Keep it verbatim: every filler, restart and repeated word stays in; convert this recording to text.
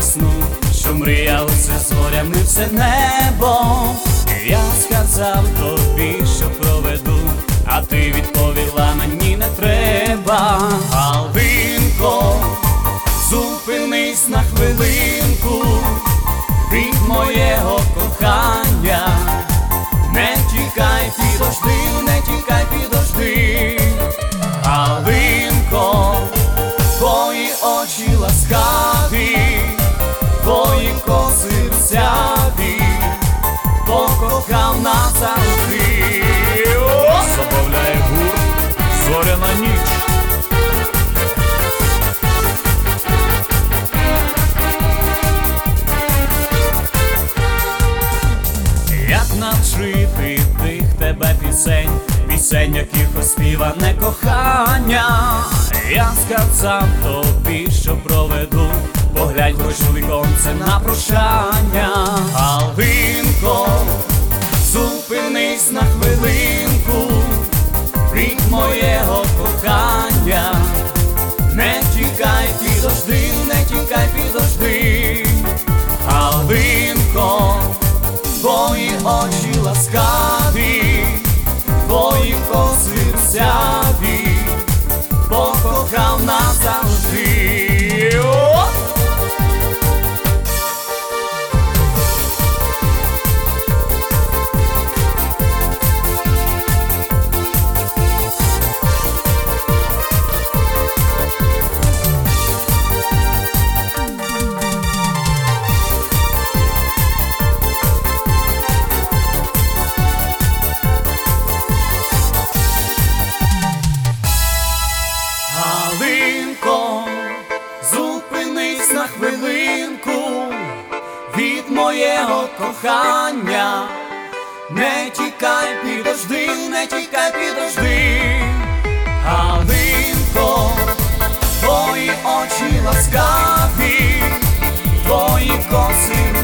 весну, що мріялося зорями все небо. Я сказав тобі, що проведу, а ти відповіла, мені не треба. Галинко, зупинись на хвилинку від моєго кохання. Не тікай, підожди, не тікай, підожди. Галинко, твої очі ласкаві, твої коси русяві, покохав назавжди. Забавляє гурт «Зоряна ніч». Як навчити тих тебе пісень, пісень, яких оспіване кохання? Я сказав тобі, що проведу, поглянь хоч у віконце на прощання. Галинко, зупинись на хвилинку від моєго кохання. Не тікай, підожди, не тікай, підожди. Галинко, твої очі ласкаві, твої коси русяві, покохав назавжди. Галинко, зупинись на хвилинку від моєго кохання. Не тікай, підожди, не тікай, підожди. Галинко, твої очі ласкаві, твої коси